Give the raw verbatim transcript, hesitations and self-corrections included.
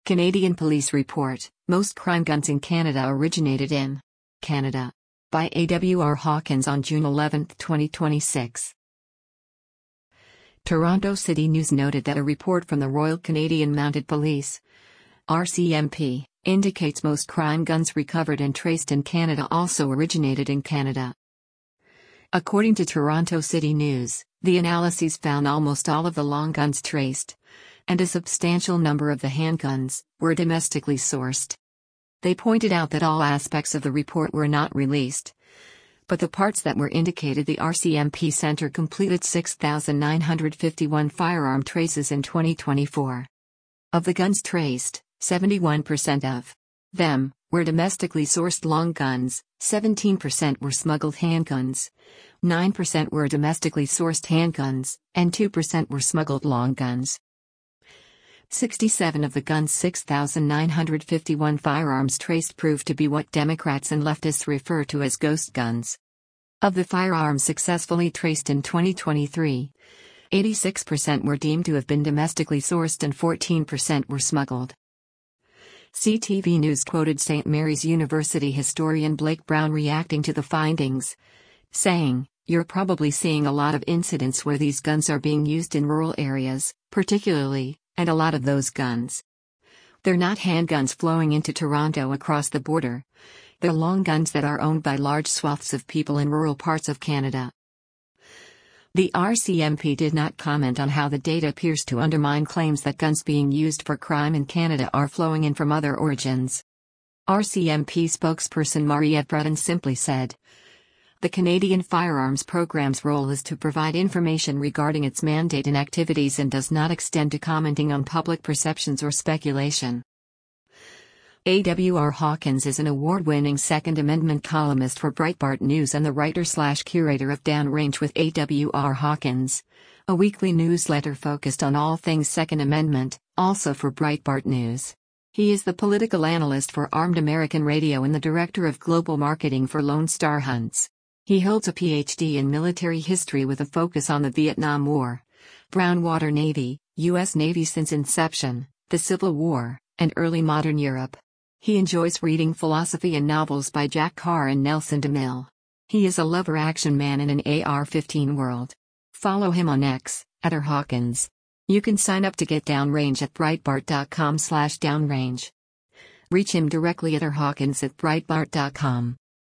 Canadian police report, most crime guns in Canada originated in Canada. By A W R Hawkins on June eleventh, twenty twenty-six. Toronto City News noted that a report from the Royal Canadian Mounted Police, R C M P, indicates most crime guns recovered and traced in Canada also originated in Canada. According to Toronto City News, the analyses found almost all of the long guns traced, and a substantial number of the handguns were domestically sourced. They pointed out that all aspects of the report were not released, but the parts that were indicated. The R C M P Centre completed six thousand nine hundred fifty-one firearm traces in twenty twenty-four. Of the guns traced, seventy-one percent of them were domestically sourced long guns, seventeen percent were smuggled handguns, nine percent were domestically sourced handguns, and two percent were smuggled long guns. sixty-seven of the guns' six thousand nine hundred fifty-one firearms traced proved to be what Democrats and leftists refer to as ghost guns. Of the firearms successfully traced in twenty twenty-three, eighty-six percent were deemed to have been domestically sourced and fourteen percent were smuggled. C T V News quoted Saint Mary's University historian Blake Brown reacting to the findings, saying, "You're probably seeing a lot of incidents where these guns are being used in rural areas, particularly, and a lot of those guns. They're not handguns flowing into Toronto across the border. They're long guns that are owned by large swaths of people in rural parts of Canada." The R C M P did not comment on how the data appears to undermine claims that guns being used for crime in Canada are flowing in from other origins. R C M P spokesperson Marie-Eve Breton simply said, "The Canadian Firearms Program's role is to provide information regarding its mandate and activities and does not extend to commenting on public perceptions or speculation." A W R Hawkins is an award-winning Second Amendment columnist for Breitbart News and the writer-slash-curator of Downrange with A W R Hawkins, a weekly newsletter focused on all things Second Amendment, also for Breitbart News. He is the political analyst for Armed American Radio and the director of global marketing for Lone Star Hunts. He holds a P H D in military history with a focus on the Vietnam War, Brown Water Navy, U S Navy since inception, the Civil War, and early modern Europe. He enjoys reading philosophy and novels by Jack Carr and Nelson DeMille. He is a lover action man in an A R fifteen world. Follow him on X, at R Hawkins. You can sign up to get Downrange at breitbart dot com slash downrange. Reach him directly at R Hawkins at breitbart dot com.